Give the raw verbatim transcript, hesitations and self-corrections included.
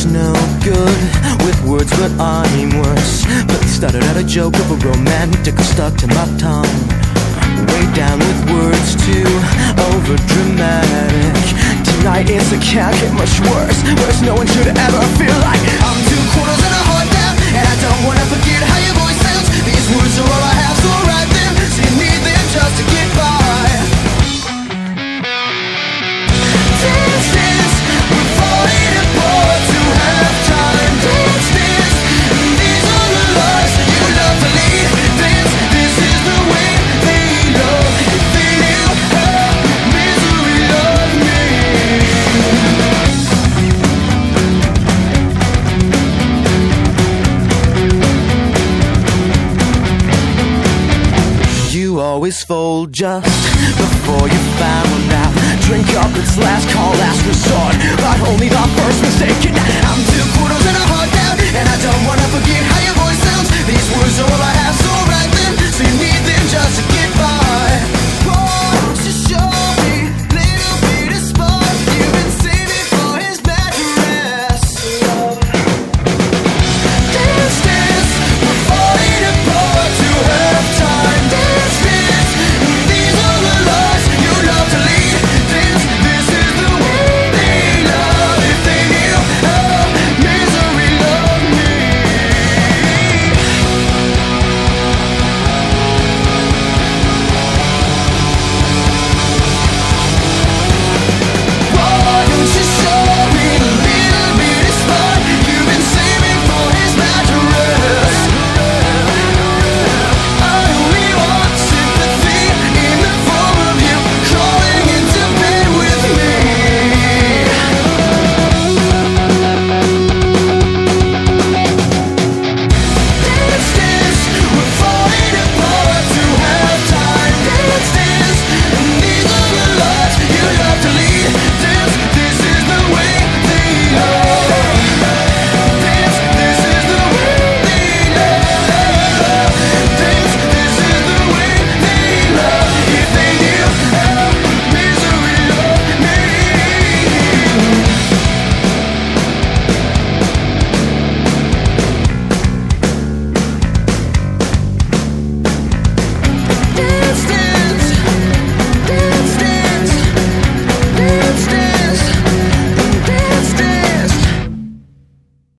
no good with words, but I'm worse. But it started out a joke of a romantic stuck to my tongue. Way down with words too over dramatic. Tonight it's a can't get much worse. Worse, no one should ever feel like I'm two quarters and a heart down, and I don't wanna forget how your voice sounds. These words are all I have, so write them. So you need them just to get by. Dance, dance, we're falling apart to have time. Dance, dance, these are the lives you love to lead. Dance, this is the way they love. If they knew how misery loved me. You always fold just before you found out. Drink up, it's last call, last resort, but only the first mistake. I'm two quarters